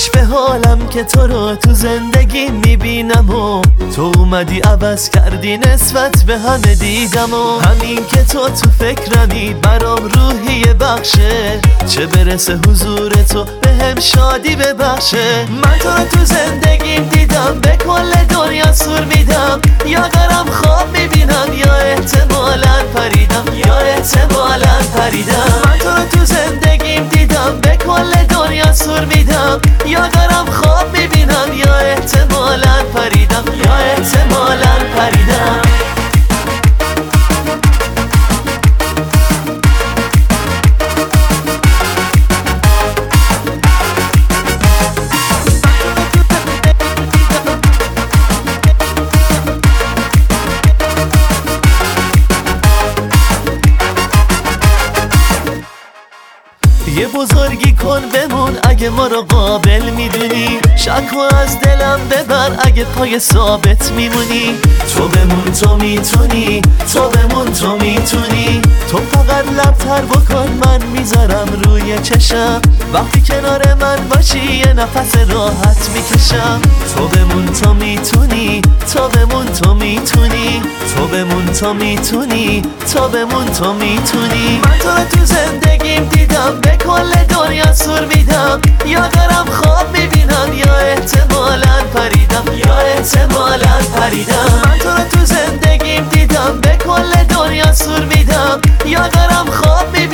خوش به حالم که تو رو تو زندگی میبینم و تو اومدی عوض کردی نسبت به همه دیدم و همین که تو فکرمی برام روحی بخشه، چه برسه حضور تو به هم شادی ببخشه. من تو رو تو زندگیم دیدم، به کل دنیا سور میدم، یا دارم خواب میبینم یا احتمالاً پریدم، یا احتمالاً پریدم. من تو رو تو زندگیم دیدم، به کل دنیا سور میدم، یا دارم خواب میبینم یا احتمالاً پریدم، یا احتمالاً پریدم. یه بزرگی کن بمون اگه ما رو قابل میدونی، شک و از دلم ببر اگه پای ثابت میمونی. تو بمون تو میتونی، تو بمون تو میتونی، تو فقط لبتر بکن من میذارم روی چشم، وقتی کنار من باشی یه نفس راحت میکشم. تو بمون تو میتونی، تو بمون تو میتونی، تو بمون تو میتونی، تو بمون تو میتونی. من تو رو تو زندگیم دیدم، به کل دنیا سور میدم، یا دارم خواب میبینم یا احتمالاً پریدم، یا احتمالاً پریدم. من تو رو تو زندگیم دیدم، به کل دنیا سور میدم، یا دارم خواب میبینم